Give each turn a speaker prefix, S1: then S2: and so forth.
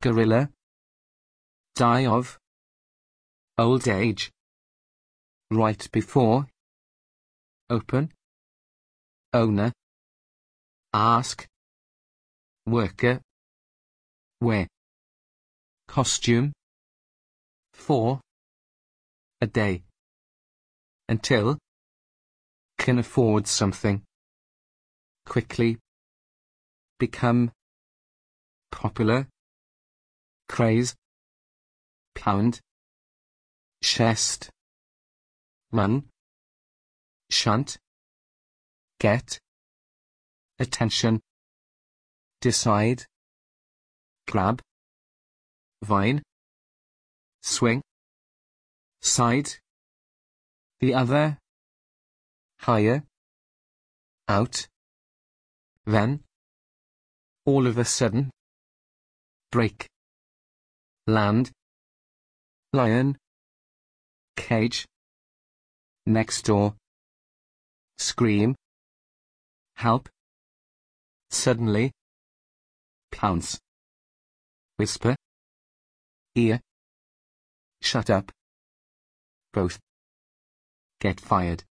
S1: gorilla, die of, old age, right before, open, owner, ask, worker, wear, costume, for, a day, until, can afford something, quickly, become, popular, craze, pound, chest, run, shunt, get, attention, decide, grab, vine, swing, side, the other, higher, out, then, all of a sudden, break, land, lion, cage, next door, scream, help, suddenly, pounce, whisper, ear, shut up, both, get fired.